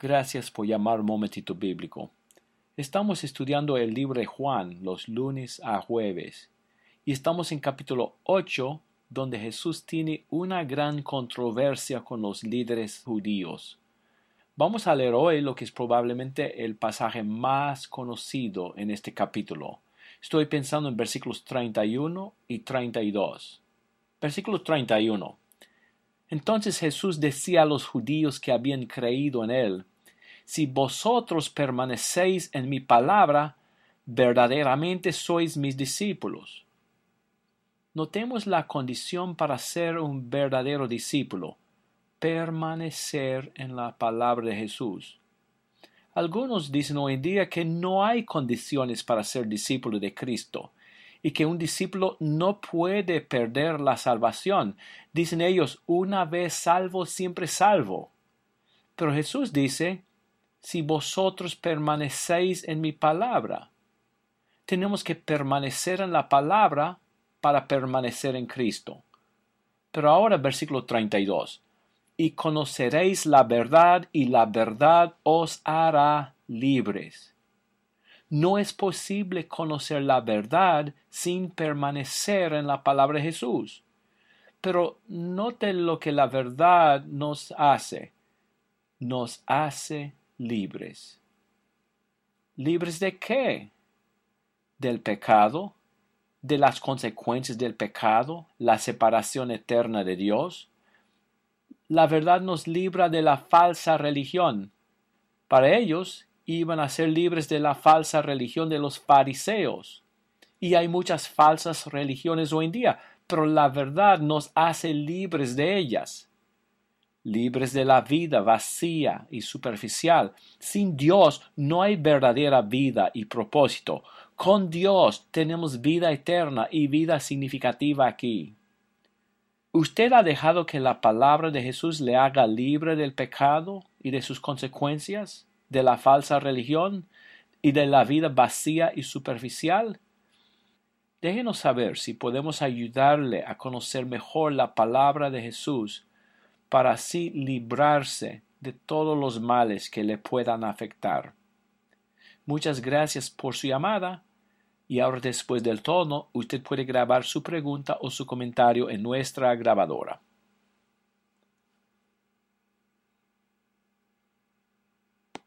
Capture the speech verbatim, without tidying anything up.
Gracias por llamar un momentito bíblico. Estamos estudiando el libro de Juan los lunes a jueves y estamos en capítulo ocho, donde Jesús tiene una gran controversia con los líderes judíos. Vamos a leer hoy lo que es probablemente el pasaje más conocido en este capítulo. Estoy pensando en versículos treinta y uno y treinta y dos. Versículo treinta y uno. Entonces Jesús decía a los judíos que habían creído en él: si vosotros permanecéis en mi palabra, verdaderamente sois mis discípulos. Notemos la condición para ser un verdadero discípulo: permanecer en la palabra de Jesús. Algunos dicen hoy en día que no hay condiciones para ser discípulo de Cristo y que un discípulo no puede perder la salvación. Dicen ellos, una vez salvo, siempre salvo. Pero Jesús dice: si vosotros permanecéis en mi palabra. Tenemos que permanecer en la palabra para permanecer en Cristo. Pero ahora versículo treinta y dos. Y conoceréis la verdad, y la verdad os hará libres. No es posible conocer la verdad sin permanecer en la palabra de Jesús. Pero note lo que la verdad nos hace. Nos hace libres. ¿Libres de qué? Del pecado, de las consecuencias del pecado, la separación eterna de Dios. La verdad nos libra de la falsa religión. Para ellos, iban a ser libres de la falsa religión de los fariseos. Y hay muchas falsas religiones hoy en día, pero la verdad nos hace libres de ellas. Libres de la vida vacía y superficial. Sin Dios no hay verdadera vida y propósito. Con Dios tenemos vida eterna y vida significativa aquí. ¿Usted ha dejado que la palabra de Jesús le haga libre del pecado y de sus consecuencias, de la falsa religión y de la vida vacía y superficial? Déjenos saber si podemos ayudarle a conocer mejor la palabra de Jesús para así librarse de todos los males que le puedan afectar. Muchas gracias por su llamada. Y ahora, después del tono, usted puede grabar su pregunta o su comentario en nuestra grabadora.